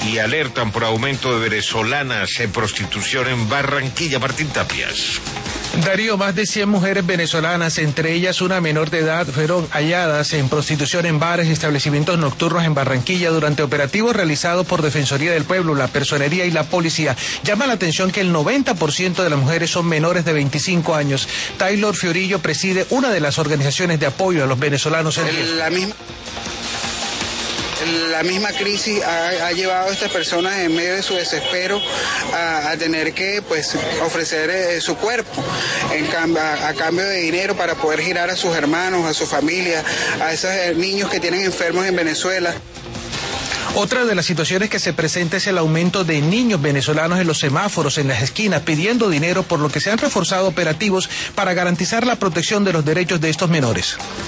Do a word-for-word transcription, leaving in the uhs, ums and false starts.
y alertan por aumento de venezolanas en prostitución en Barranquilla. Martín Tapias. Darío, más de cien mujeres venezolanas, entre ellas una menor de edad, fueron halladas en prostitución en bares y establecimientos nocturnos en Barranquilla durante operativos realizados por Defensoría del Pueblo, la Personería y la Policía. Llama la atención que el noventa por ciento de las mujeres son menores de veinticinco años. Taylor Fiorillo preside una de las organizaciones de apoyo a los venezolanos en riesgo. La misma... La misma crisis ha, ha llevado a estas personas en medio de su desespero a, a tener que pues ofrecer eh, su cuerpo en cambio, a, a cambio de dinero para poder girar a sus hermanos, a su familia, a esos eh, niños que tienen enfermos en Venezuela. Otra de las situaciones que se presenta es el aumento de niños venezolanos en los semáforos, en las esquinas, pidiendo dinero, por lo que se han reforzado operativos para garantizar la protección de los derechos de estos menores.